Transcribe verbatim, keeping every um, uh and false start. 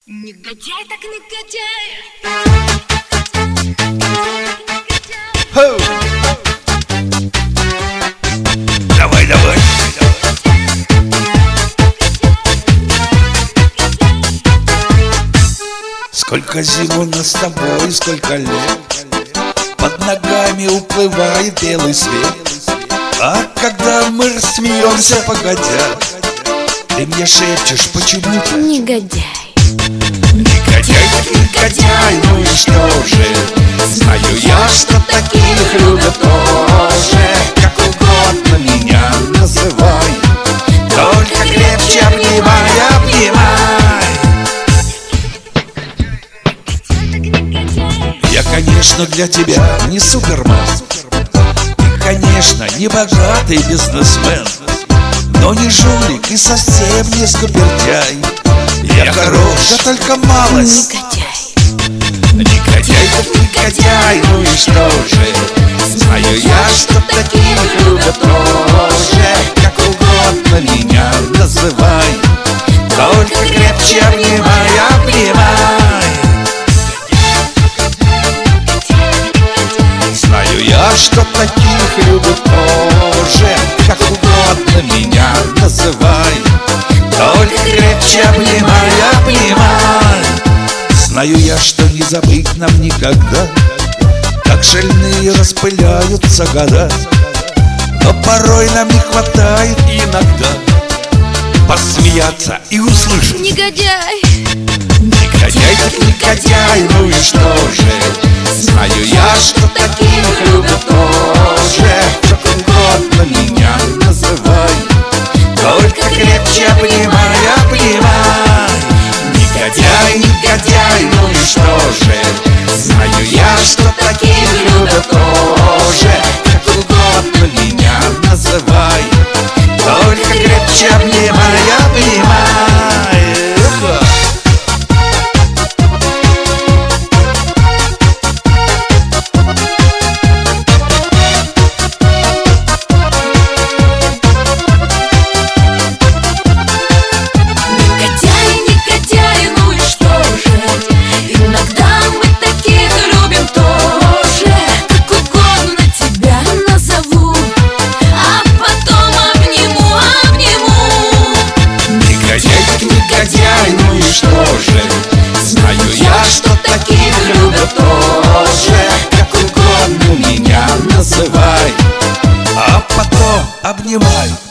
Негодяй так негодяй. Хоу! Давай, давай. Сколько зим у нас с тобой, сколько лет, под ногами уплывает белый свет. А когда мы рассмеемся, погодя, ты мне шепчешь почему-то: негодяй. Негодяй, негодяй, ну и что же? Знаю я, что таких любят тоже. Как угодно меня называй, только крепче обнимай, обнимай. Я, конечно, для тебя не супермен, ты, конечно, не богатый бизнесмен, но не жулик и совсем не скупердяй. Я хорош, да только малость. Негодяй, как негодяй, ну и что же? Знаю я, что таких любят тоже. Как угодно меня называй, только крепче обнимай, обнимай. Знаю я, что таких любят тоже. Как угодно меня называй, только крепче обнимай, обнимай. Знаю я, что не забыть нам никогда, как шальные распыляются года. Но порой нам не хватает иногда посмеяться и услышать: негодяй. Негодяй, как негодяй, ну и что же? Знаю я, что таких любят тоже. Как угодно меня называй, только крепче обнимай, обнимай. Негодяй, негодяй, ну и что же? Знаю я, что таких любят тоже. Как угодно меня называй, только крепче обнимай, обнимай. Негодяй, ну и что же? Знаю я, что таких любят тоже. Как угодно меня называй, а потом обнимай.